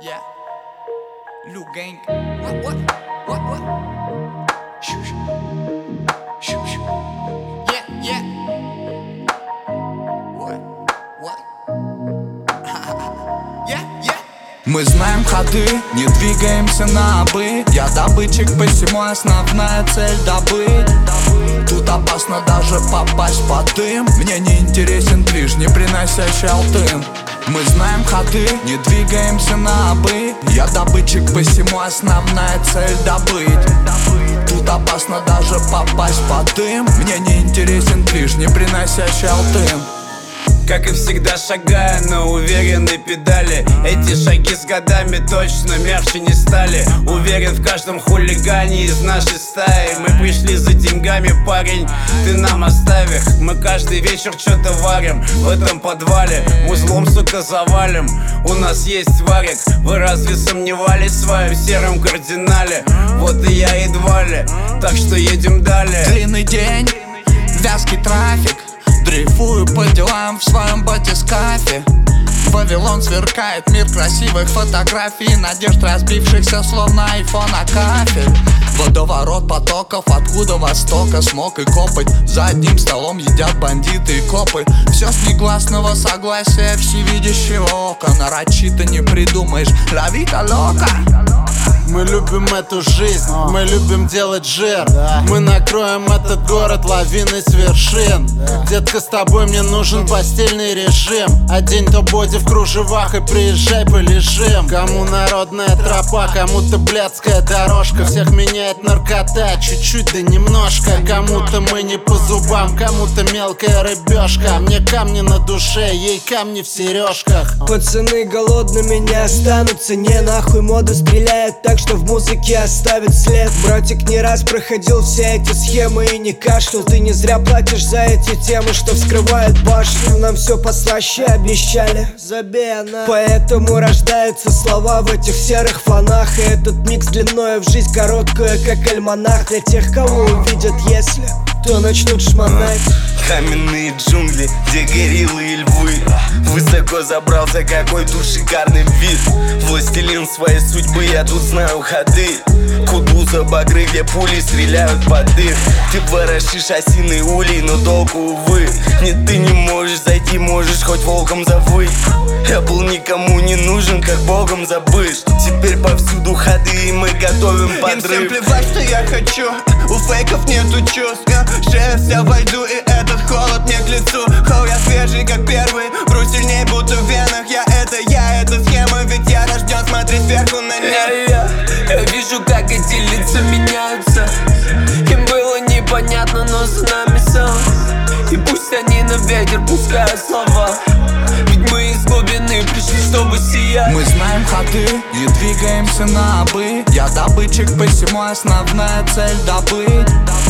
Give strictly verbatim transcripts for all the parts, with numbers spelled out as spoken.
Yeah. Liu Gang. What, what, what, what? Shoo, shoo. Shoo, shoo. Yeah, yeah. What, what? Yeah, yeah. Мы знаем ходы, не двигаемся на обы. Я добытчик, посему основная цель добыть. Тут опасно даже попасть под дым. Мне не интересен движ, не приносящий алтын. Мы знаем ходы, не двигаемся на обы. Я добытчик, посему основная цель добыть. Тут опасно даже попасть под дым. Мне не интересен движ, не приносящий алтын. Как и всегда шагая на уверенной педали. Эти шаги с годами точно мягче не стали. Уверен в каждом хулигане из нашей стаи. Мы пришли за деньгами, парень, ты нам оставь их. Мы каждый вечер что-то варим в этом подвале. Узлом, сука, завалим, у нас есть варик. Вы разве сомневались в своем сером кардинале? Вот и я едва ли, так что едем далее. Длинный день, вязкий трафик. Дрейфую по делам в своем батискафе. Вавилон сверкает, мир красивых фотографий, надежд разбившихся словно айфон о кафель. Водоворот потоков, откуда востока смог и копоть. За одним столом едят бандиты и копы. Все с негласного согласия всевидящего ока. Нарочито не придумаешь, la vida loca. Мы любим эту жизнь, мы любим делать жир. Мы накроем этот город лавиной с вершин. Детка, с тобой мне нужен постельный режим. Одень то боди в кружевах и приезжай полежим. Кому народная тропа, кому-то блядская дорожка. Всех меняет наркота, чуть-чуть да немножко. Кому-то мы не по зубам, кому-то мелкая рыбешка. Мне камни на душе, ей камни в сережках. Пацаны голодными не останутся, не нахуй мода стреляет так, что в музыке оставит след. Братик не раз проходил все эти схемы и не кашлял. Ты не зря платишь за эти темы, что вскрывают башню. Нам все послаще обещали, забей она. Поэтому рождаются слова в этих серых фонах. И этот микс длиною в жизнь короткую, как альманах. Для тех, кого увидят, если то начнут шмонать. Каменные джунгли, где гориллы и львы. Высоко забрался, какой тут шикарный вид. Властелин своей судьбы, я тут знаю ходы. Кудуза, багры, где пули стреляют под дых. Ты ворошишь осиной улей, но толку, увы. Нет, ты не можешь зайти, можешь хоть волком завыть. Я был никому не нужен, как богом забыт. Теперь повсюду ходы, и мы готовим подрыв. Им всем плевать, что я хочу, у фейков нету чувств. Шея вся во льду, и этот холод мне к лицу. Хоу, я свежий, как первый, вру сильней, будто в венах. Я это я, это схема, ведь я рожден смотреть сверху на них. Я, я, я вижу, как эти лица меняются. Им было непонятно, но за нами сон. И пусть они на ветер пускают слова, ведь мы из глубины пришли, чтобы сиять. Мы знаем ходы, не двигаемся на обы. Я добытчик, посему основная цель добыть.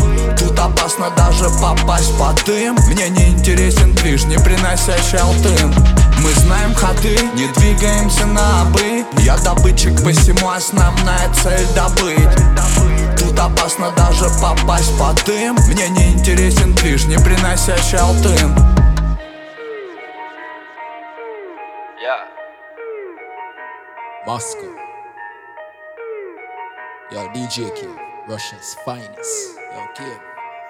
Тут опасно даже попасть под дым. Мне не интересен движ, не приносящий алтын. Мы знаем ходы, не двигаемся на обы. Я добытчик, посему основная цель добыть. Тут опасно даже попасть под дым. Мне не интересен движ, не приносящий алтын. Yeah. Moscow. Yo, D J Kid, Russia's finest. Yo, Kid.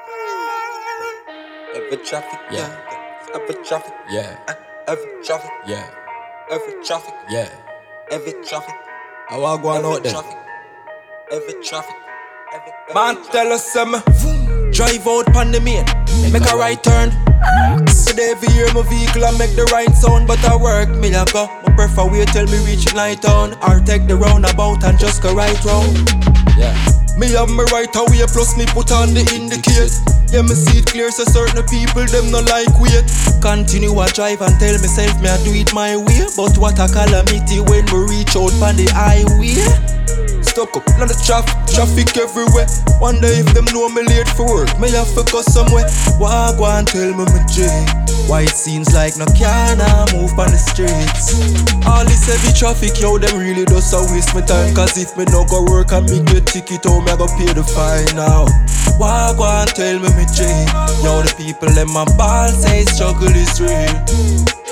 Every traffic, Yeah. every traffic, Yeah. every traffic, Yeah. every traffic, Yeah. every traffic, I want go on out there. traffic, every traffic, every Man tell us some drive out on the main, make a right turn. Today every year my vehicle I make the right sound, but I work me a go. I prefer wait till me reach night town, or take the roundabout and just go right round. Yeah. Me have me right away, plus me put on the indicate. Yeah, me see it clear, so certain people them no like wait. Continue I drive and tell myself me I do it my way, but what a calamity when we reach out on the highway. Stuck up on the traffic, traffic everywhere. Wonder if them know me late for work, me have to go somewhere. Why go and tell me my J? Why it seems like no car now move on the streets. All this heavy traffic, yo, them really does a waste my time. Cause if me no go work and me get ticket, how me I go pay the fine now? Why go and tell me my J? Yo, the people in my ball say struggle is real.